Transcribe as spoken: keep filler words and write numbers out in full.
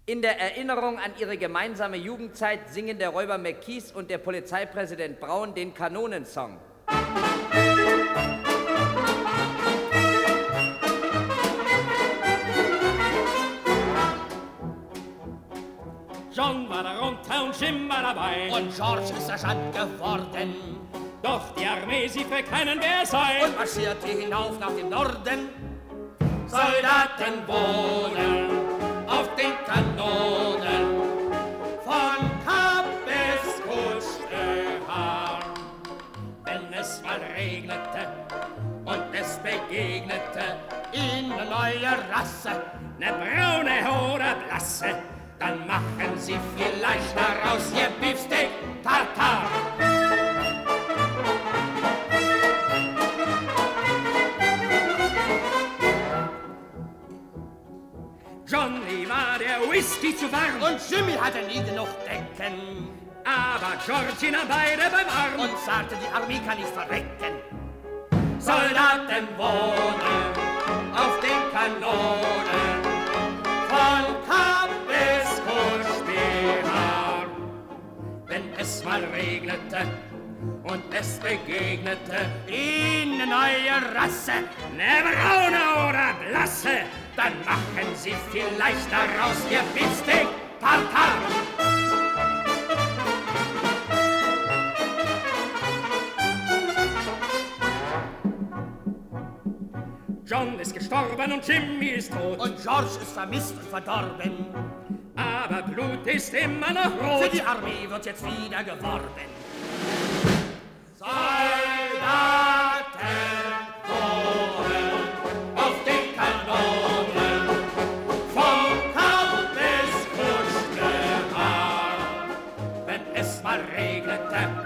In der Erinnerung an ihre gemeinsame Jugendzeit singen der Räuber McKees und der Polizeipräsident Braun den Kanonensong. John war darunter und Jim war dabei. Und George ist Sergeant geworden. Doch die Armee, sie verkennen, wer sei. Und marschierte hinauf nach dem Norden. Soldaten wohnen auf den Kanonen. Von Kap bis Kutschehahn. Wenn es mal regnete und es begegnete ihnen neue Rasse, ne braune oder blasse, dann machen sie vielleicht daraus ihr Beefsteak Tartar. Johnny war der Whisky zu warm. Und Jimmy hatte nie genug Decken. Aber Georgie nahm beide beim Arm und sagte, die Armee kann nicht verrecken. Soldaten wohnen auf den Kanonen. Von Kap bis Kutschehahn. Wenn es mal regnete und es begegnete ihnen neue Rasse, ne braune oder blasse, dann machen sie vielleicht daraus ihr Beefsteak Tartar. John ist gestorben und Jimmy ist tot. Und George ist vermisst und verdorben. Aber Blut ist immer noch rot. Für die Armee wird jetzt wieder geworben. Soldaten wohnen auf den Kanonen. Vom Kap bis Kutschehahn. Wenn es mal regnete